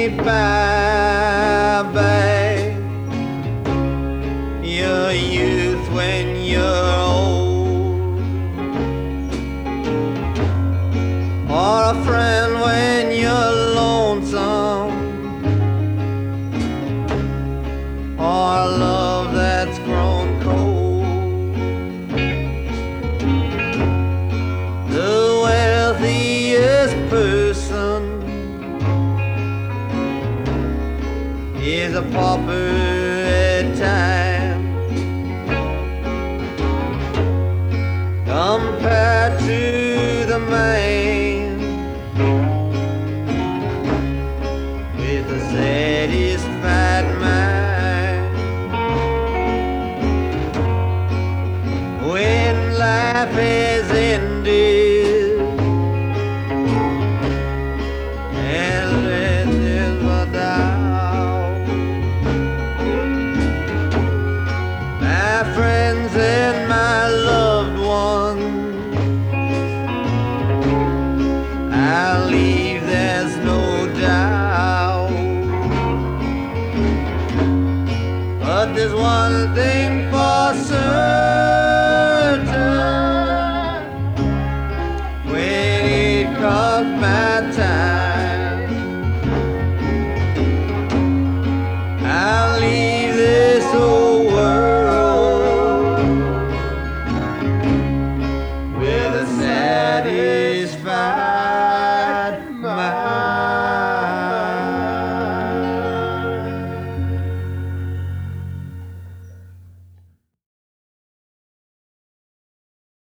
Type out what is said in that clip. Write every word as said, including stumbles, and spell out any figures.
can't buy back your youth when you're old, or a friend when you're lonesome, or a love that's grown cold. The wealthiest person is a pauper at times, compared to the man with a satisfied mind. When life is